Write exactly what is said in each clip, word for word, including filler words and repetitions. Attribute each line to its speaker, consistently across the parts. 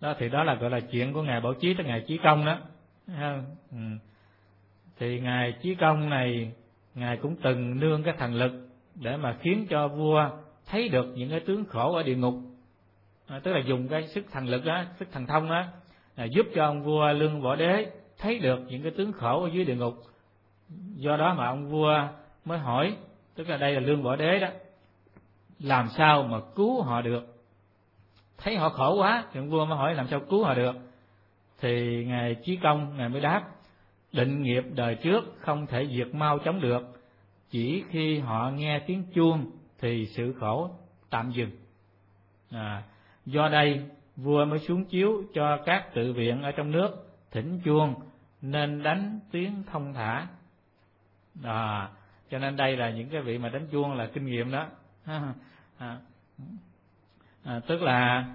Speaker 1: Đó thì đó là gọi là chuyện của ngài Bảo Chí tới ngài Chí Công đó. Ừ. Thì ngài Chí Công này ngài cũng từng nương cái thần lực để mà khiến cho vua thấy được những cái tướng khổ ở địa ngục, à, tức là dùng cái sức thần lực đó, sức thần thông đó, là giúp cho ông vua Lương Võ Đế thấy được những cái tướng khổ ở dưới địa ngục. Do đó mà ông vua mới hỏi, tức là đây là Lương Võ Đế đó, làm sao mà cứu họ được? Thấy họ khổ quá thì ông vua mới hỏi làm sao cứu họ được. Thì ngài Chí Công ngài mới đáp: định nghiệp đời trước không thể diệt mau chóng được, chỉ khi họ nghe tiếng chuông thì sự khổ tạm dừng. À, do đây vua mới xuống chiếu cho các tự viện ở trong nước thỉnh chuông nên đánh tiếng thông thả. À, cho nên đây là những cái vị mà đánh chuông là kinh nghiệm đó. À, à, tức là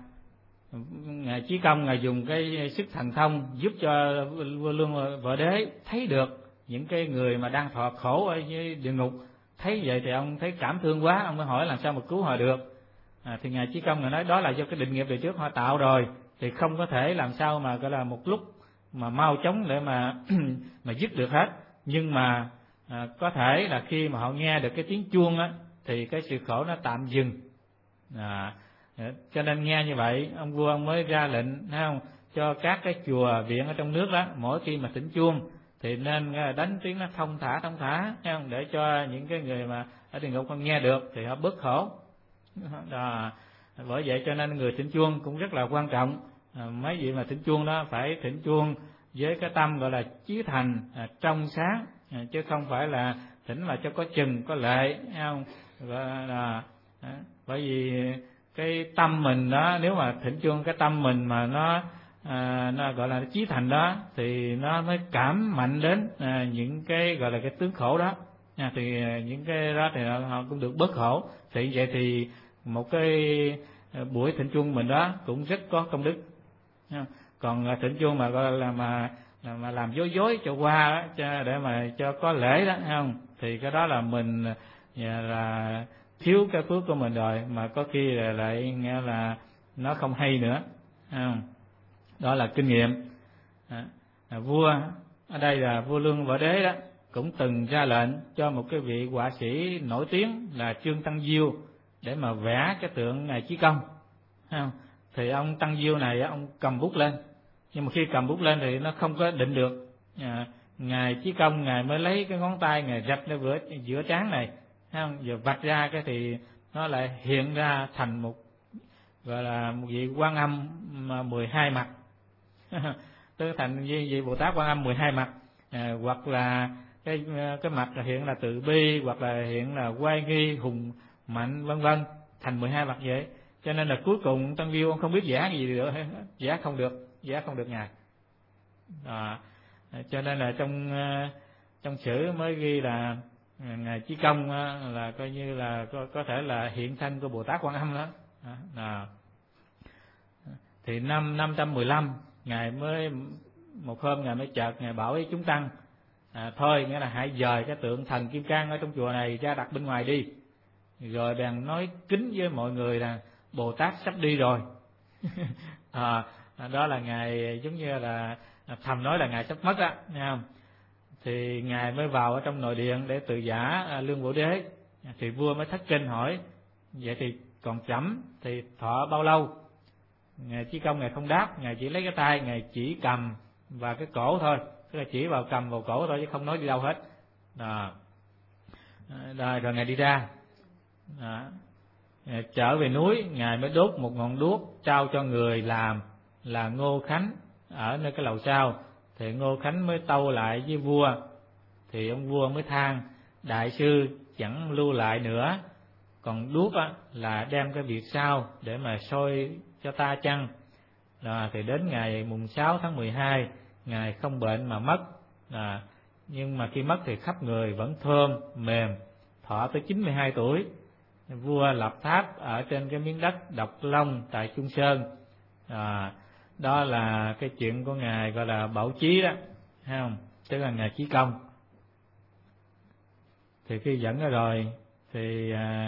Speaker 1: ngài Chí Công ngài dùng cái sức thần thông giúp cho vua Lương Võ Đế thấy được những cái người mà đang thọ khổ ở dưới địa ngục. Thấy vậy thì ông thấy cảm thương quá, ông mới hỏi làm sao mà cứu họ được. À, thì ngài Chí Công ngài nói đó là do cái định nghiệp đời trước họ tạo rồi, thì không có thể làm sao mà gọi là một lúc mà mau chóng để mà mà dứt được hết. Nhưng mà à, có thể là khi mà họ nghe được cái tiếng chuông á thì cái sự khổ nó tạm dừng. À, cho nên nghe như vậy ông vua ông mới ra lệnh, thấy không, cho các cái chùa viện ở trong nước đó mỗi khi mà thỉnh chuông thì nên đánh tiếng nó thông thả thông thả, thấy không, để cho những cái người mà ở địa ngục không nghe được thì họ bớt khổ. Đó. Bởi vậy cho nên người thỉnh chuông cũng rất là quan trọng. À, mấy vị mà thỉnh chuông đó phải thỉnh chuông với cái tâm gọi là chí thành, à, trong sáng, à, chứ không phải là thỉnh là cho có chừng có lệ, thấy không? Và, là, à, bởi vì cái tâm mình đó, nếu mà thỉnh chuông cái tâm mình mà nó à, nó gọi là chí thành đó thì nó mới cảm mạnh đến à, những cái gọi là cái tướng khổ đó. À, thì những cái đó thì họ cũng được bớt khổ. Thì vậy thì một cái buổi thỉnh chuông mình đó cũng rất có công đức. Còn thỉnh chuông mà gọi là mà mà làm dối dối cho qua đó, cho để mà cho có lễ đó, không, thì cái đó là mình là thiếu cái phước của mình rồi, mà có khi là lại nghe là nó không hay nữa, không? Đó là kinh nghiệm. À, à, vua ở đây là vua Lương Võ Đế đó cũng từng ra lệnh cho một cái vị họa sĩ nổi tiếng là Trương Tăng Diêu để mà vẽ cái tượng ngài Chí Công, không? Thì ông Tăng Diêu này ông cầm bút lên, nhưng mà khi cầm bút lên thì nó không có định được. À, ngài Chí Công ngài mới lấy cái ngón tay ngài rạch lên giữa giữa trán này, không? Giờ vạch ra cái thì nó lại hiện ra thành một gọi là một vị Quan Âm mà mười hai mặt. Tức thành vị, vị Bồ Tát Quan Âm mười hai mặt, à, hoặc là cái cái mặt là hiện là từ bi, hoặc là hiện là oai nghi hùng mạnh, vân vân, thành mười hai mặt vậy. Cho nên là cuối cùng Tăng Diêu ông không biết vẽ gì được, vẽ không được, vẽ không được ngài. À, cho nên là trong trong sử mới ghi là ngài Chí Công là coi như là có, có thể là hiện thân của Bồ Tát Quan Âm đó. À, thì năm năm trăm mười lăm ngài mới một hôm ngài mới chợt ngài bảo với chúng tăng, à, thôi nghĩa là hãy dời cái tượng thần Kim Cang ở trong chùa này ra đặt bên ngoài đi. Rồi bèn nói kính với mọi người là Bồ Tát sắp đi rồi. À, đó là ngài giống như là thầm nói là ngài sắp mất á, nghe không? Thì ngài mới vào ở trong nội điện để tự giả Lương Vũ Đế. Thì vua mới thất kinh hỏi, vậy thì còn chẩm thì thọ bao lâu? Ngài Chí Công ngài không đáp, ngài chỉ lấy cái tay ngài chỉ cầm và cái cổ thôi, tức là chỉ vào cầm vào cổ thôi chứ không nói đi đâu hết. Đó. Rồi, rồi ngài đi ra. Đó. Trở về núi, ngài mới đốt một ngọn đuốc trao cho người làm là Ngô Khánh ở nơi cái lầu sau. Thì Ngô Khánh mới tâu lại với vua, thì ông vua mới than đại sư chẳng lưu lại nữa, còn đuốc á, là đem cái việc sau để mà soi cho ta chăng. Đó, thì đến ngày mùng sáu tháng mười hai ngài không bệnh mà mất. Đó, nhưng mà khi mất thì khắp người vẫn thơm mềm, thọ tới chín mươi hai tuổi. Vua lập tháp ở trên cái miếng đất Độc Long tại Trung Sơn. À, đó là cái chuyện của ngài gọi là Bảo Chí đó, thấy không? Tức là ngài Chí Công. Thì khi dẫn ra rồi thì à,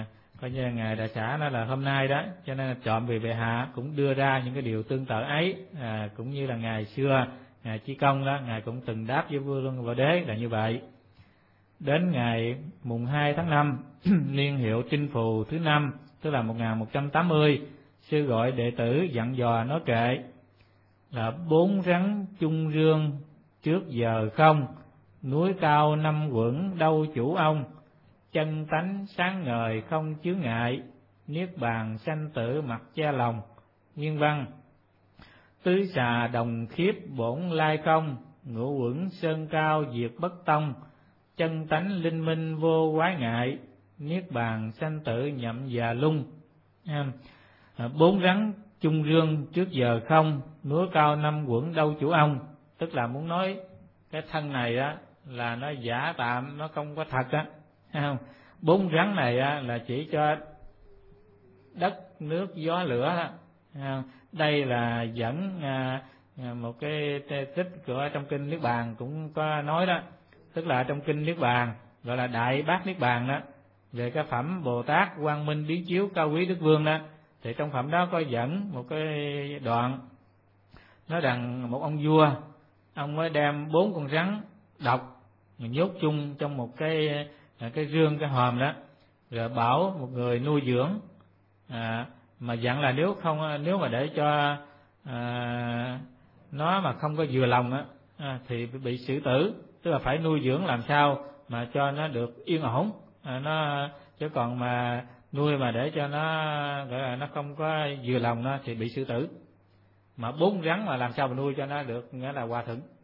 Speaker 1: coi như là ngài đã xả nó là hôm nay đó, cho nên là chọn vị bệ hạ cũng đưa ra những cái điều tương tự ấy, à, cũng như là ngày xưa ngài Chí Công đó, ngài cũng từng đáp với vua Luân Võ Đế là như vậy. Đến ngày mùng hai tháng năm niên hiệu Trinh Phù thứ năm, tức là một nghìn một trăm tám mươi, sư gọi đệ tử dặn dò nói kệ là bốn rắn chung rương trước giờ không, núi cao năm quẩn đâu chủ ông, chân tánh sáng ngời không chướng ngại, niết bàn sanh tử mặc che lòng. Nguyên văn: tứ xà đồng khiếp bổn lai công, ngũ quẩn sơn cao diệt bất tông, chân tánh linh minh vô quái ngại, niết bàn sanh tử nhậm già lung. Bốn rắn chung rương trước giờ không, núi cao năm quẩn đâu chủ ông, tức là muốn nói cái thân này á là nó giả tạm, nó không có thật á. Bốn rắn này á là chỉ cho đất nước gió lửa đó. Đây là dẫn à, một cái tích của trong kinh Niết Bàn cũng có nói đó, tức là trong kinh Niết Bàn gọi là Đại Bát Niết Bàn đó, về cái phẩm Bồ Tát Quang Minh Biến Chiếu Cao Quý Đức Vương đó, thì trong phẩm đó có dẫn một cái đoạn nói rằng một ông vua, ông mới đem bốn con rắn độc nhốt chung trong một cái cái rương, cái hòm đó, rồi bảo một người nuôi dưỡng, à, mà dặn là nếu không nếu mà để cho à, nó mà không có vừa lòng á, à, thì bị xử tử, tức là phải nuôi dưỡng làm sao mà cho nó được yên ổn, à, nó chứ còn mà nuôi mà để cho nó gọi là nó không có vừa lòng nó thì bị xử tử. Mà bốn rắn mà làm sao mà nuôi cho nó được nghĩa là hòa thuận.